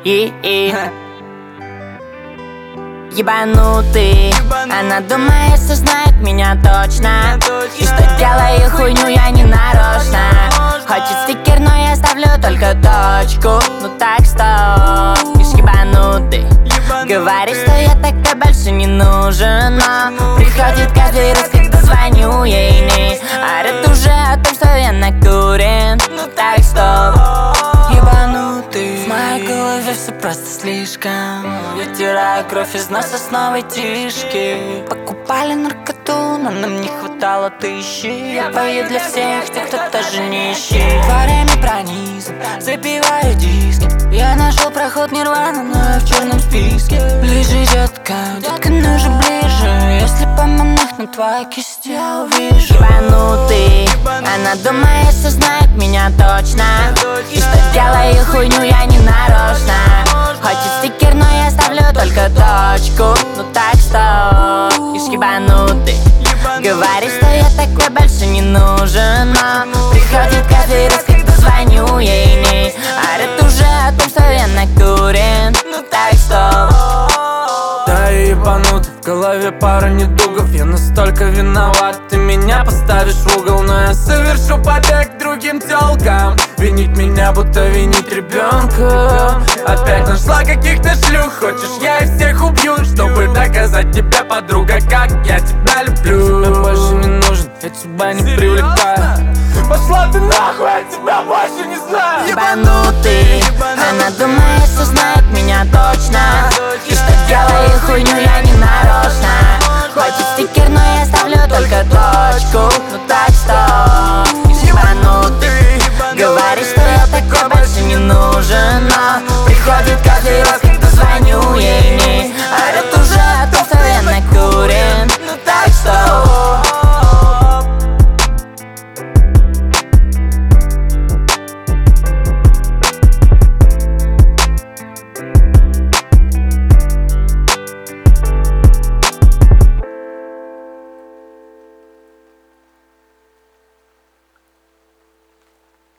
Ебанутый, она думает, что знает меня точно, и что делаю хуйню я не нарочно. Хочет стикер, но я ставлю только точку. Ну так стоп, ишь ебанутый. Говорит, что я тогда больше не нужен, но приходит каждый раз, когда звоню ей, не орет уже о том, что я накурен. Ну так стоп, ебанутый. В моей голове все просто слишком. Я тираю кровь из носа с новой тишки. Покупали наркоту, но нам не хватало 1000. Я пою для всех тех, кто тоже нищий. Время пронизан, запиваю диски. Я нашел проход нирвана, но я в черном списке. Ближе, детка, детка, ну же ближе. Если поманах на твоей кисти, я увижу. Ебанутый, она думает, что знает меня точно, и что делаю хуйню я не нарочно. Хочет стикер, но я ставлю только точку. Ну так стоп, ишь ебанутый. Говорит, что я такой больше не нужен, но приходит каждый раз, когда звоню ей, не орет уже о том, что я накурен. Ну так стоп. Да я ебанутый, в голове пара недугов. Я настолько виноват, ты меня поставишь в угол. Но я совершу побег к другим тёлкам. Винить меня, будто винить ребенка. Опять нашла каких-то шлюх. Хочешь, я их всех убью, чтобы доказать тебе, подруга, как я тебя люблю. Я больше не нужен, я тебя не привлекаю. Пошла ты нахуй, я тебя больше не знаю. Ебанутый, она думает, что знает меня точно, и что делаю хуйню я не нарочно. Хочет стикер, но я ставлю только точку. Ну так стоп.